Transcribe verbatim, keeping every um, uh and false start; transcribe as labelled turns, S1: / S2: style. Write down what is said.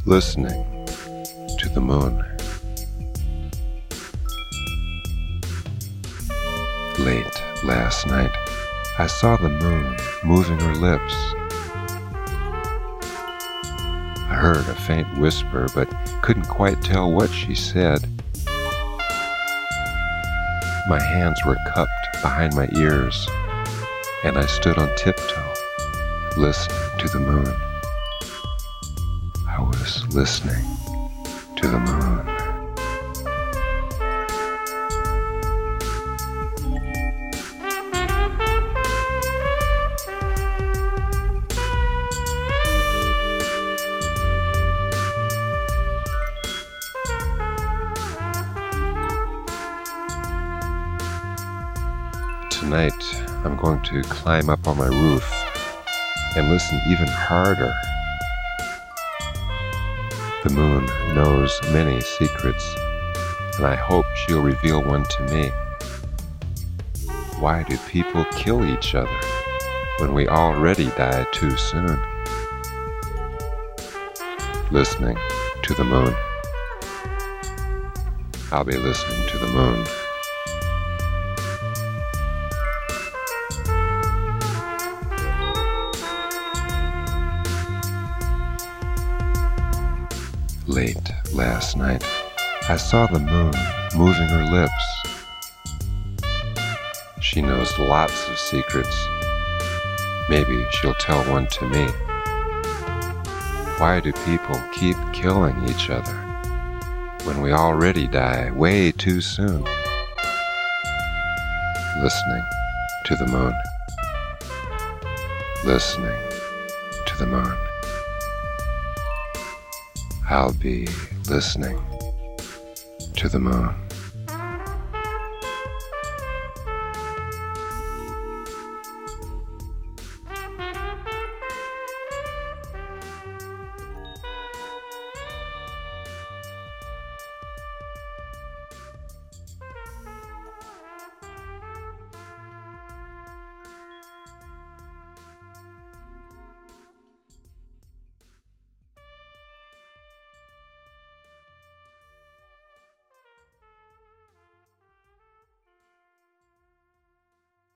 S1: listening to the moon. Late last night, I saw the moon moving her lips. I heard a faint whisper, but couldn't quite tell what she said. My hands were cupped behind my ears, and I stood on tiptoe, listening to the moon. I was listening to the moon. Tonight, I'm going to climb up on my roof and listen even harder. The moon knows many secrets, and I hope she'll reveal one to me. Why do people kill each other when we already die too soon? Listening to the moon. I'll be listening to the moon. Late last night, I saw the moon moving her lips. She knows lots of secrets. Maybe she'll tell one to me. Why do people keep killing each other when we already die way too soon? Listening to the moon. Listening to the moon. I'll be listening to the moon.